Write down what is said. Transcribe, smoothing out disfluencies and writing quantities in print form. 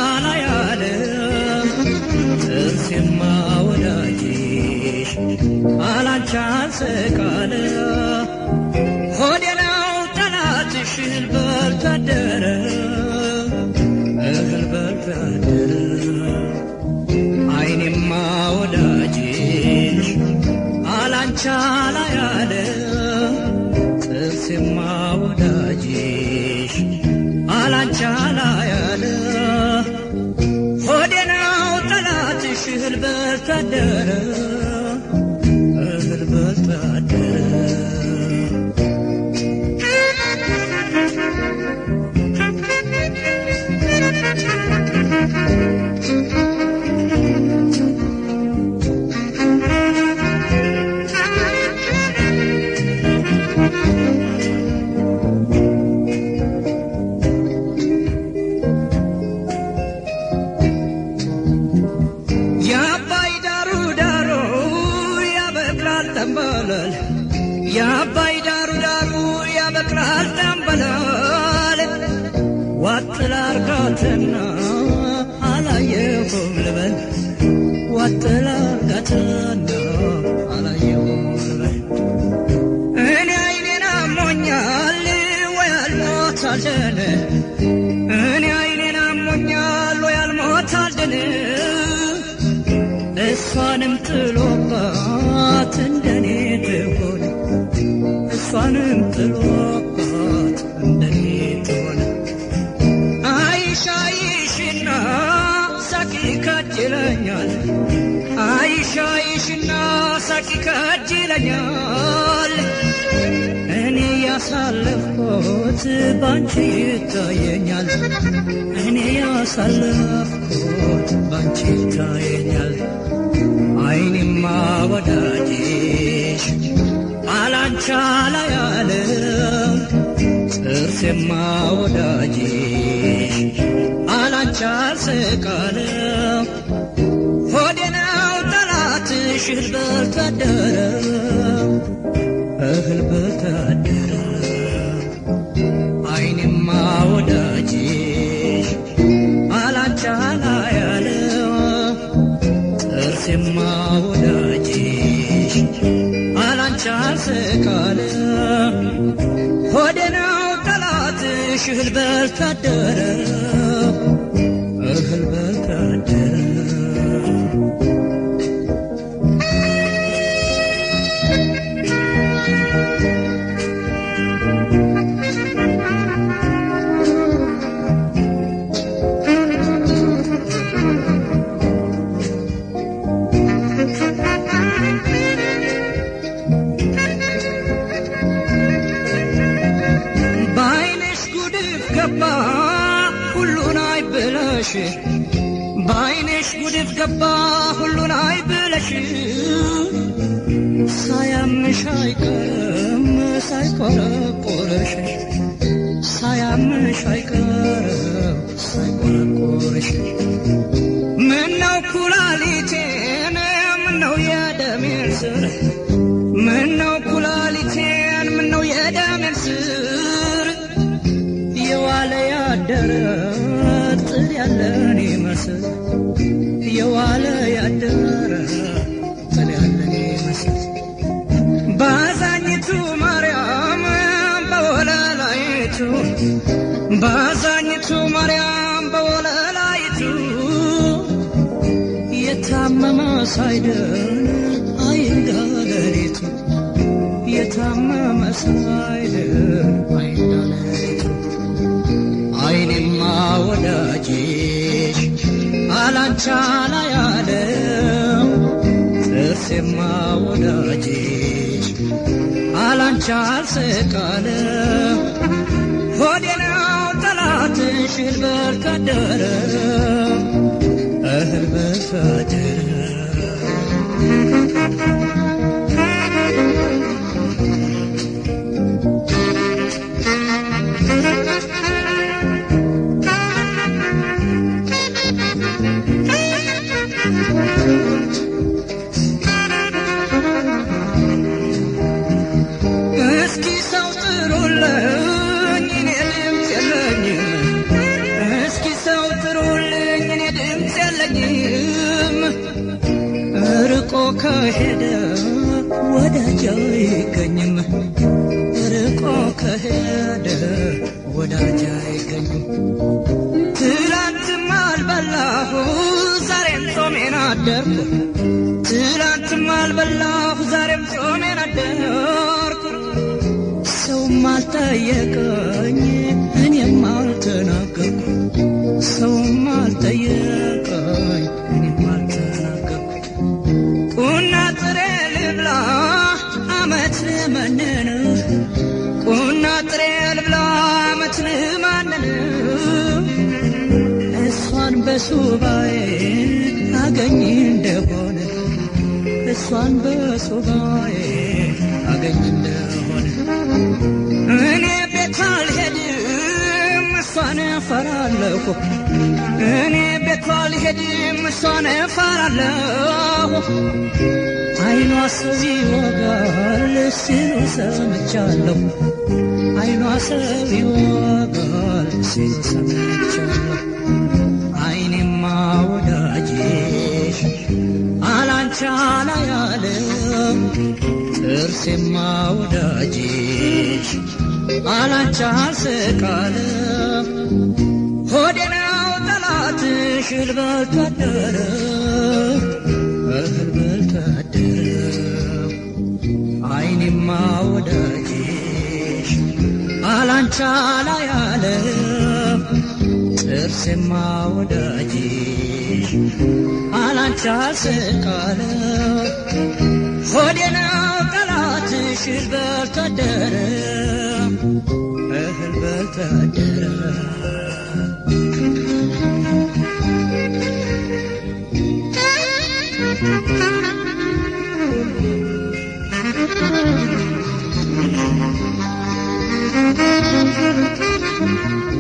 ላይ ያለ ጥርሴማ ወዳጅሽ አላንቺ አልሰቃለ ሆዴ ነው ጠላትሽ እህል በልቶ አደረ እህል በልቶ አደረ አይኔማ ወዳጅሽ አላንቺ ላይ ያለ ጥርሴማ ወዳጅሽ አላንቺ ላይ ያለ ሆዴ ነው ጠላትሽ እህል በልቶ አደረ እህል በልቶ አደረ የአባይ ዳሩ ዳሩ ያበቅላል ጠንበላል ዋጥላ አርጋትና አላየሁም ልበል ዋጥላ አርጋትና አላየሁም ልበል እኔ አይኔን አሞኛል ወይ አልሞት አልደን እኔ አይኔን አሞኛል ወይ አልሞት አልደን እሷንም ጥሎባት እንደኔ ትሆን እሷንም ጥሎባት እንደኔ ትሆን አይሻይሽና ሳቂ ከጅለኛል አይሻይሽና ሳቂ ከጅለኛል እኔ ያሳለፍኩት ባንቺ ይታየኛል እኔ ያሳለፍኩት ባንቺ ይታየኛል አይኔማ ወዳጅሽ አላንቺ ላይ ያለ ጥርሴማ ወዳጅሽ አላንቺ አልሰቃለ ሆዴ ነው ጠላትሽ እህል በልቶ አደረ እህል በልቶ አደረ አይኔማ ወዳጅሽ አላንቺ ላይ ያለ ጥርሴማ ወዳጅሽ አላንቺ አልሰቃለ ሆዴ ነው ጠላትሽ እህል በልቶ አደረ እህል በልቶ አደረ ባይነሽ ጉድፍ ገባ ሁሉን አይብለሽ ሳያምሽ አይቀርም ሳይቆረቆረሽ ሳያምሽ አይቀርም ሳይቆረቆረሽ ምነው ኩላሊቴን ምነው የደሜን ስር ምነው ኩላሊቴን ምነው የደሜን ስር የዋለ ያደረ ጥል ያለን ይመስል የዋለ ያደረ ጥል ያለን ይመስል ባዛኝቱ ማርያም በወለላይቱ ባዛኝቱ ማርያም በወለላይቱ የታመመ ሳይድን አይንጋ ሌሊቱ የታመመ ሳይድን አይንጋ ሌሊቱ አይኔማ ወዳጅሽ አላንቺ ላይ ያለ ጥርሴማ ወዳጅሽ አላንቺ አልሰቃለ ሆዴ ነው ጠላትሽ እህል በልቶ አደረ እህል በልቶ አደረ ከሄደ ወዳጅ አይገኝም ርቆ ከሄደ ወዳጅ አይገኝም ትላንትም አልበላሁ ዛሬም ጾሜን አደርኩ ትላንትም አልበላሁ ዛሬም ጾሜን አደርኩ ሰውም አልጠየቀኝ እኔም አልተናገርኩ ሰውም አልጠየቀኝ እኔም አልተናገርኩ ቁና ጥሬ ልብላ አመት ልመንን ቁና ጥሬ ልብላ አመት ልመንን እሷን በሱባኤ አገኝ እንደሆነ እሷን በሱባኤ አገኝ እንደሆነ እኔ ቤት አልሄድም እሷን እፈራለሁ እኔ ቤት አልሄድም እሷን እፈራለሁ አይኗ ሰው ይወጋል ሲሉ ሰምቻለሁ አይኗ ሰው ይወጋል ሲሉ ሰምቻለሁ አይኔማ ወዳጅሽ አላንቻ ላይ አለም ጥርሴማ ወዳጅሽ አላንቻ አልስቃለም ሆዴ ነው ጠላትሽ እህል በልቶ አደረ እህል በልቶ አደረ አይኔማ ወዳጅሽ አላንቻ ላይ አለም ጥርሴማ ወዳጅሽ አላንቻ አልስቃለም ሆዴ ነው ጠላትሽ እህል በልቶ አደረ እህል በልቶ አደረ Thank you.